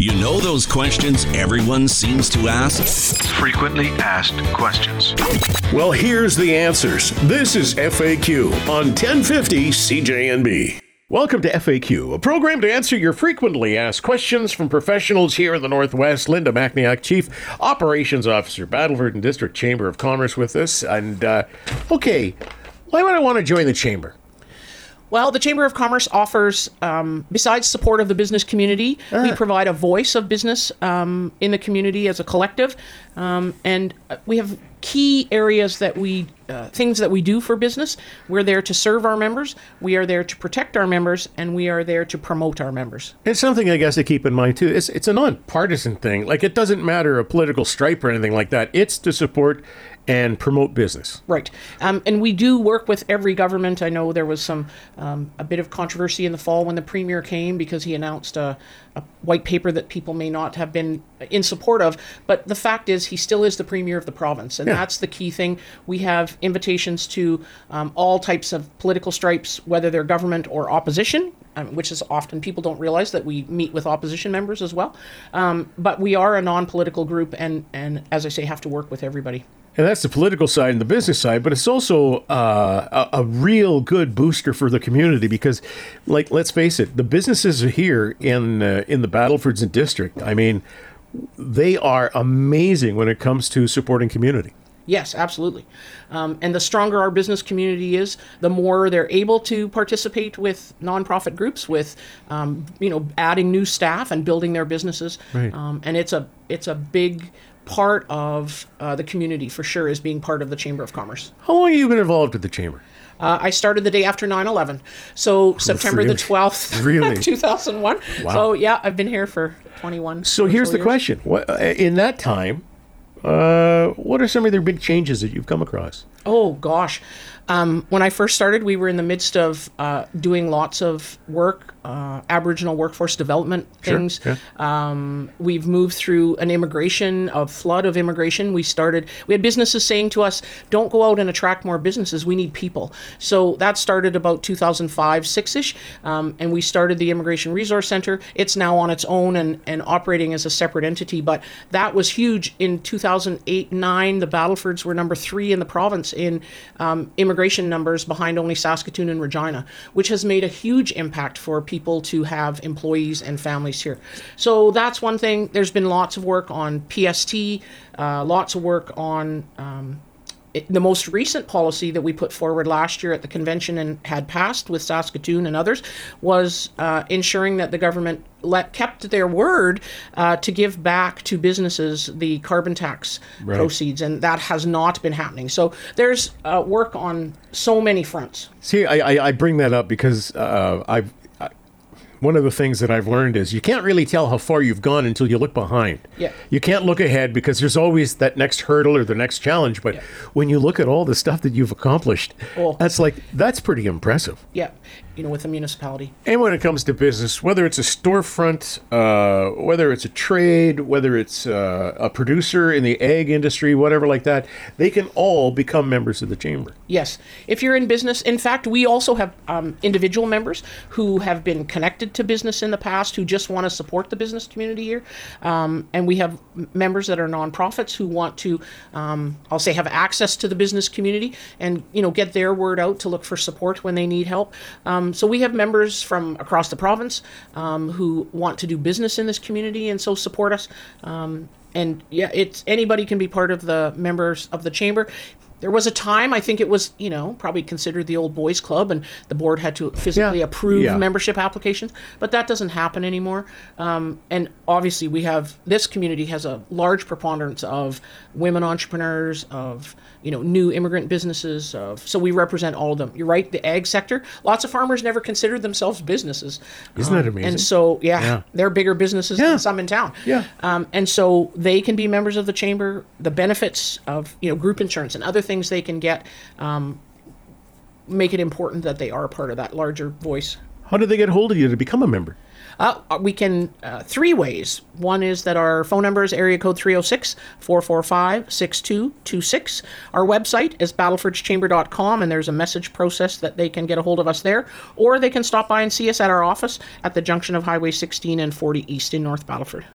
You know those questions everyone seems to ask? Frequently asked questions. Well, here's the answers. This is FAQ on 1050 CJNB. Welcome to FAQ, a program to answer your frequently asked questions from professionals here in the Northwest. Linda Macniak, Chief Operations Officer, Battleford and District Chamber of Commerce with us. And, okay, why would I want to join the Chamber? Well, the Chamber of Commerce offers, besides support of the business community, we provide a voice of business in the community as a collective. And we have key areas that things that we do for business. We're there to serve our members, we are there to protect our members, and we are there to promote our members. It's something I guess to keep in mind too. It's a nonpartisan thing. Like, it doesn't matter a political stripe or anything like that. It's to support and promote business. Right. And we do work with every government. I know there was a bit of controversy in the fall when the Premier came because he announced a white paper that people may not have been in support of. But the fact is, he still is the Premier of the province. And that's the key thing. We have invitations to all types of political stripes, whether they're government or opposition, which is often people don't realize that we meet with opposition members as well. But we are a non-political group and, as I say, have to work with everybody. And that's the political side and the business side, but it's also a real good booster for the community because, like, let's face it, the businesses here in the Battlefords and District, I mean, they are amazing when it comes to supporting community. Yes, absolutely. And the stronger our business community is, the more they're able to participate with nonprofit groups, with adding new staff and building their businesses. Right. And it's a big part of the community, for sure, is being part of the Chamber of Commerce. How long have you been involved with the Chamber? I started the day after 9/11, so September the 12th, Really? 2001. Wow. So yeah, I've been here for 21. So here's the years. question: in that time, what are some of the big changes that you've come across? Oh gosh, when I first started, we were in the midst of doing lots of work, Aboriginal workforce development things. Sure, yeah. We've moved through a flood of immigration. We had businesses saying to us, don't go out and attract more businesses, we need people. So that started about 2005, 6-ish, and we started the Immigration Resource Center. It's now on its own and operating as a separate entity, but that was huge. In 2008-9, the Battlefords were number 3 in the province in immigration numbers, behind only Saskatoon and Regina, which has made a huge impact for people to have employees and families here. So that's one thing. There's been lots of work on PST, lots of work on the most recent policy that we put forward last year at the convention and had passed with Saskatoon and others was ensuring that the government kept their word to give back to businesses the carbon tax proceeds, and that has not been happening. So there's work on so many fronts. See, I bring that up because one of the things that I've learned is you can't really tell how far you've gone until you look behind. Yeah. You can't look ahead because there's always that next hurdle or the next challenge. But when you look at all the stuff that you've accomplished, that's pretty impressive. Yeah, with the municipality. And when it comes to business, whether it's a storefront, whether it's a trade, whether it's a producer in the ag industry, whatever like that, they can all become members of the Chamber. Yes. If you're in business, in fact, we also have individual members who have been connected to business in the past who just want to support the business community here. And we have members that are nonprofits who want to, have access to the business community and, get their word out to look for support when they need help. So we have members from across the province who want to do business in this community and so support us. And yeah, anybody can be part of the members of the Chamber. There was a time, I think it was, probably considered the old boys club, and the board had to physically approve membership applications, but that doesn't happen anymore. And obviously this community has a large preponderance of women entrepreneurs, of, new immigrant businesses. So we represent all of them. You're right, the ag sector, lots of farmers never considered themselves businesses. Isn't that amazing? And so, they're bigger businesses than some in town. Yeah. And so they can be members of the Chamber. The benefits of, group insurance and other things they can get make it important that they are a part of that larger voice. How do they get hold of you to become a member? We can 3 ways. One is that our phone number is area code 306-445-6226. Our website is battlefords.chamber.com, and there's a message process that they can get a hold of us there. Or they can stop by and see us at our office at the junction of Highway 16 and 40 East in North Battleford.